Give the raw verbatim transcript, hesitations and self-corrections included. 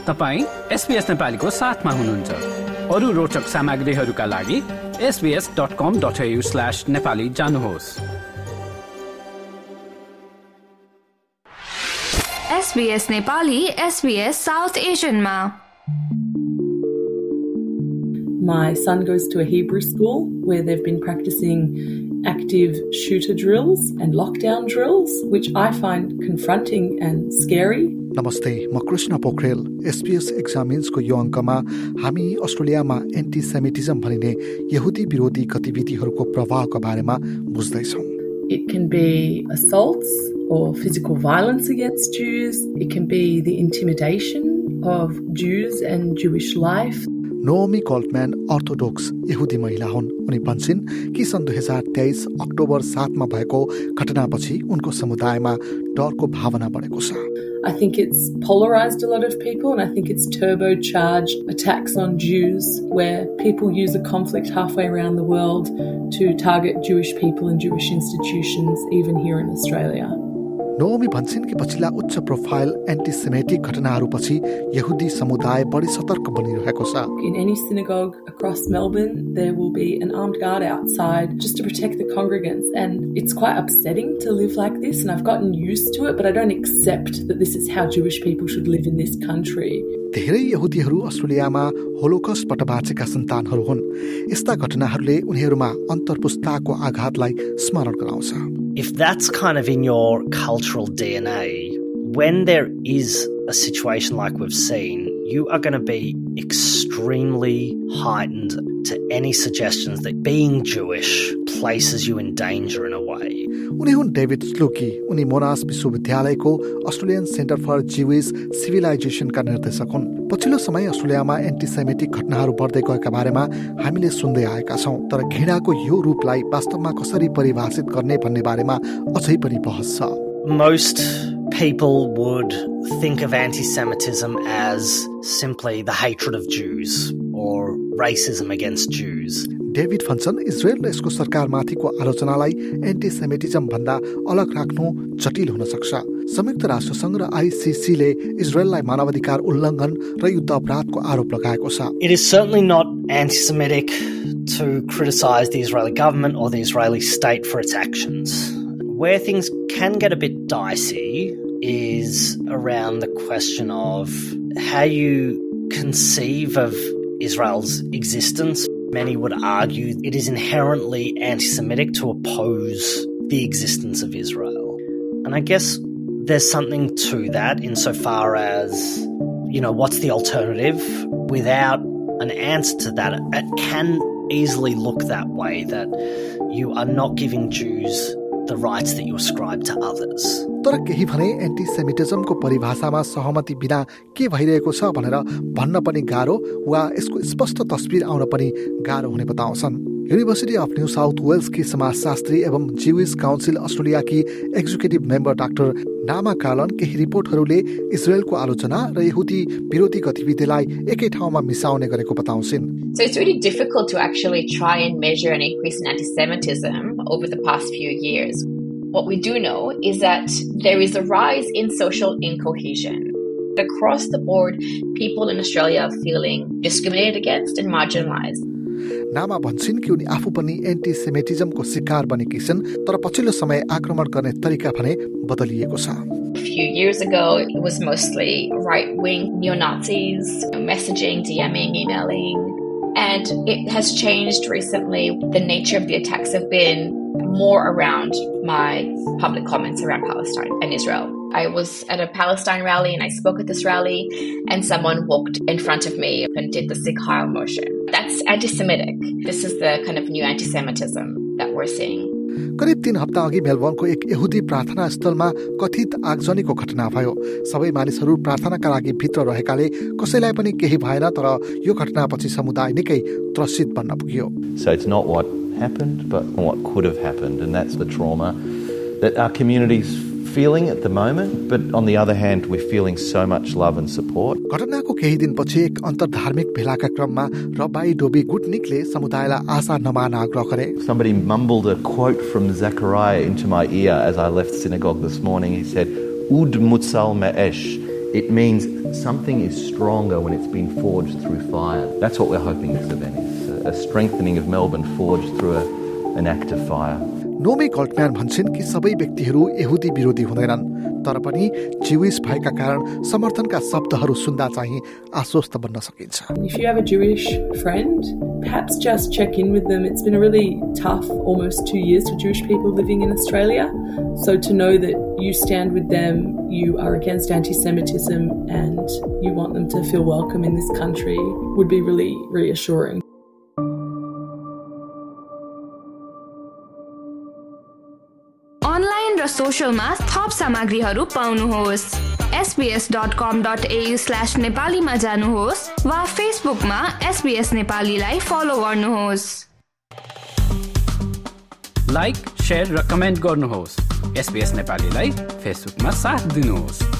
तपाईं एसबीएस नेपालीको साथमा हुनुहुन्छ। अरु रोचक सामग्रीहरूका लागि S B S dot com dot A U slash Nepali जानुहोस्। एसबीएस नेपाली एसबीएस साउथ एशियनमा। My son goes to a Hebrew school where they've been practicing active shooter drills and lockdown drills, which I find confronting and scary. नमस्ते, म Krishna Pokharel. SBS एक्जामिन्सको यो अङ्कमा हामी अस्ट्रेलियामा एन्टी-सेमिटिजम भनिने यहुदी विरोधी गतिविधिहरूको प्रभावको बारेमा बुझ्दैछौँ। It can be assaults or physical violence against Jews. It can be the intimidation of Jews and Jewish life. Nomi कोल्टम्यान अर्थोडोक्स यहुदी महिला हुन्। उनी भन्छन् कि सन् दुई हजार तेइस अक्टोबर सातमा भएको घटनापछि उनको समुदायमा डरको भावना बढेको छ। I think it's polarized a lot of people, and I think it's turbocharged attacks on Jews where people use a conflict halfway around the world to target Jewish people and Jewish institutions, even here in Australia. Nomi भन्छन् कि पछिल्ला उच्च profile anti-Semitic घटनाहरूपछि यहुदी समुदाय बढी सतर्क बनिरहेको छ। In any synagogue across Melbourne, there will be an armed guard outside just to protect the congregants, and it's quite upsetting to live like this, and I've gotten used to it, but I don't accept that this is how Jewish people should live in this country. धेरै यहुदीहरू अस्ट्रेलियामा Holocaust बाँचेका सन्तानहरू हुन्। यस्ता घटनाहरूले उनीहरूमा अन्तर्पुस्ताको आघातलाई स्मरण गराउँछ। If that's kind of in your cultural D N A, when there is a situation like we've seen, you are going to be extremely heightened to any suggestions that being Jewish places you in danger in a way. उनी हुन् David स्लुकी। उनी Monash विश्वविद्यालयको Australian centre for Jewish सिभिलाइजेसनका निर्देशक हुन्। पछिल्लो समय अस्ट्रेलियामा एन्टी-सेमेटिक घटनाहरू बढ्दै गएका बारेमा हामीले सुन्दै आएका छौँ, तर घृणाको यो रूपलाई वास्तवमा कसरी परिभाषित गर्ने भन्ने बारेमा अझै पनि बहस छ। Most people would think of anti-Semitism as simply the hatred of Jews or racism against Jews. David भन्छन् इजरायल र यसको सरकारमाथिको आलोचनालाई एन्टी-सेमिटिजम भन्दा अलग राख्नु जटिल हुन सक्छ। संयुक्त राष्ट्रसङ्घ र आईसीसीले इजरायललाई मानवाधिकार उल्लङ्घन र युद्ध अपराधको आरोप लगाएको छ। It is certainly not anti-Semitic to criticize the Israeli government or the Israeli state for its actions. Where things can get a bit dicey is around the question of how you conceive of Israel's existence. Many would argue it is inherently anti-Semitic to oppose the existence of Israel. And I guess there's something to that insofar as, you know, what's the alternative? Without an answer to that, it can easily look that way, that you are not giving Jews the rights that you ascribe to others. तर केही भने एन्टी-सेमिटिजमको परिभाषामा सहमति बिना के भइरहेको छ भनेर भन्न पनि गाह्रो वा यसको स्पष्ट तस्बिर आउन पनि गाह्रो हुने बताउँछन्। युनिभर्सिटी अफ न्यू साउथ वेल्सकी समाजशास्त्री एवं जिविस काउन्सिल अस्ट्रेलियाकी एक्जिक्युटिभ मेम्बर डाक्टर नामा कार्लन केही रिपोर्टहरूले इजरायलको आलोचना र यहुदी विरोधी गतिविधिलाई एकै ठाउँमा मिसाउने गरेको बताउँछिन्। So it's really difficult to actually try and measure an increase in anti-Semitism over the past few years. What we do know is that there is a rise in social incohesion. Across the board, people in Australia are feeling discriminated against and marginalized. नामा भन्छन् कि उनी आफू पनि एन्टी-सेमिटिजमको शिकार बनेकी छन्, तर पछिल्लो समय आक्रमण गर्ने तरिका भने बदलिएको छ। A few years ago, it was mostly right-wing neo-Nazis, messaging, DMing, emailing, and it has changed recently. The nature of the attacks have been more around my public comments around Palestine and Israel. I was at a Palestine rally and I spoke at this rally, and someone walked in front of me and did the Sieg Heil motion. That's anti-Semitic. This is the kind of new anti-Semitism that we're seeing. करिब तीन हप्ता अघि मेलबर्नको एक यहुदी प्रार्थना स्थलमा कथित आगजनीको घटना भयो। सबै मानिसहरू प्रार्थनाका लागि भित्र रहेकाले कसैलाई पनि केही भएन, तर यो घटनापछि समुदाय निकै त्रसित बन्न पुग्यो। So it's not what happened, but what could have happened, and that's the trauma that our community's feeling at the moment, but on the other hand, we're feeling so much love and support. घटनाको केही दिनपछि एक अन्तर्धार्मिक भेलाका क्रममा रबाई Dobby गुटनिकले समुदायलाई आशा नमान आग्रह गरे। Somebody mumbled a quote from Zechariah into my ear as I left synagogue this morning. He said, "Ud mutzal me'esh." It means something is stronger when it's been forged through fire. That's what we're hoping this event is, a strengthening of Melbourne forged through a, an act of fire. Nomi गल्टम्यान भन्छन् कि सबै व्यक्तिहरू यहुदी विरोधी हुँदैनन्, तर पनि Jewish भएका कारण समर्थनका शब्दहरू सुन्दा चाहिँ आश्वस्त बन्न सकिन्छ. If you have a Jewish friend, perhaps just check in with them. It's been a really tough almost two years for Jewish people living in Australia. So to know that you stand with them, you are against anti-Semitism and you want them to feel welcome in this country would be really reassuring. Online र सोशलमा थप सामग्रीहरू पाउनुहोस्. S B S dot com dot A U slash नेपालीमा जानुहोस् वा फेसबुकमा SBS नेपालीलाई फलो गर्नुहोस्. लाइक, शेयर र कमेन्ट गर्नुहोस्. एसबीएस नेपालीलाई फेसबुकमा साथ दिनुहोस्.